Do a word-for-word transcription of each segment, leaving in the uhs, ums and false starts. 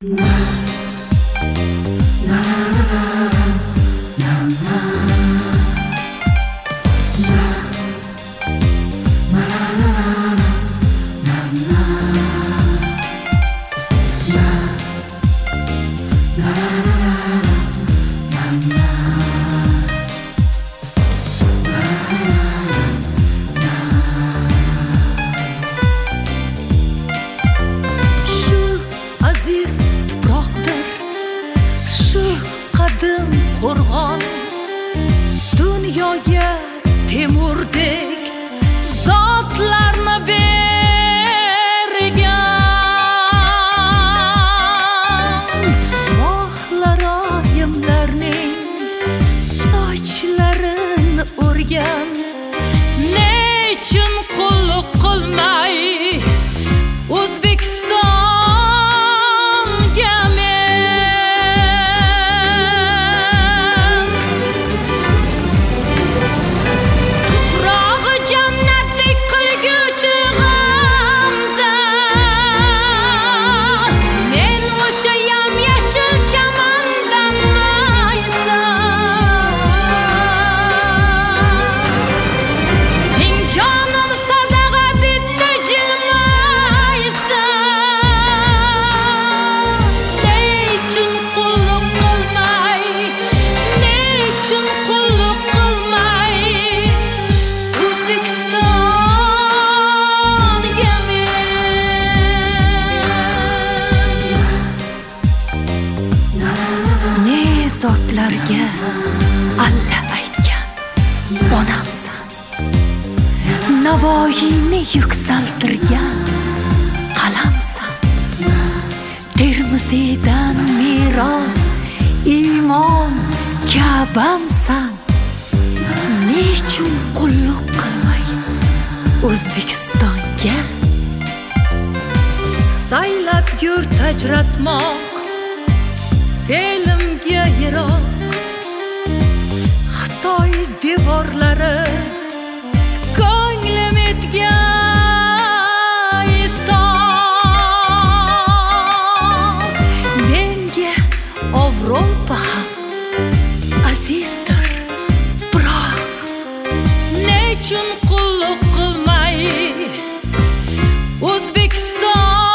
Qadim qo'rg'on dunyoga Temurdek zotlarni bergan. Mohlaroyimlarning sochlarini o'rgan. Nechun qulluq qilmay O'zbekiston zotlarga alla aytgan onamsan. Navoiyni yuksaltirgan qalamsan. Termiziydan meros iymon Ka'bamsan. Nechun qulluq qilmay O'zbekistonga saylab yurt ajratmoq fe'limga yiroq. Xitoy devorlari ko'nglim etgan itoq. Menga Avropa ham azizdir, biroq nechun qulluq qilmay O'zbekiston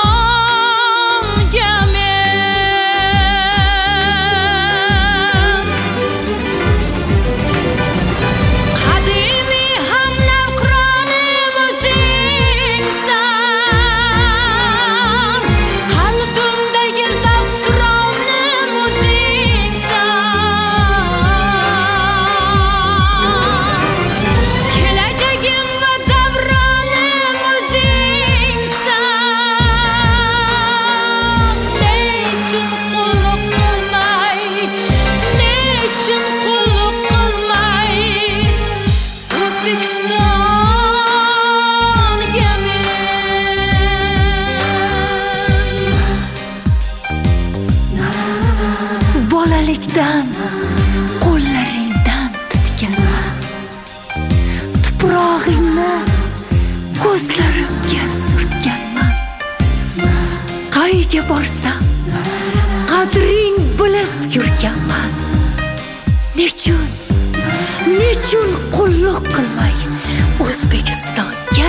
bolalikdan qo'llaringdan tutganman. Tuprog'ingni ko'zlarimga surtganman. Qayga borsam qadring bilib yurganman. Nechun, nechun qulluq qilmay O'zbekistonga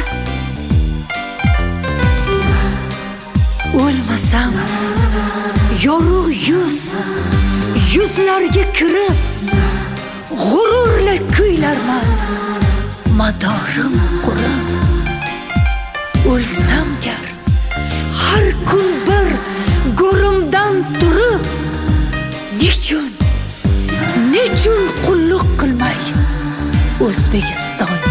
o'lmasam yorug' yuz yuzlarga kirib g'ururli kuylarman. Madorim qurib o'lsam gar har kun bir go'rimdan turib. Nechun, nechun qulluq qilmay O'zbekiston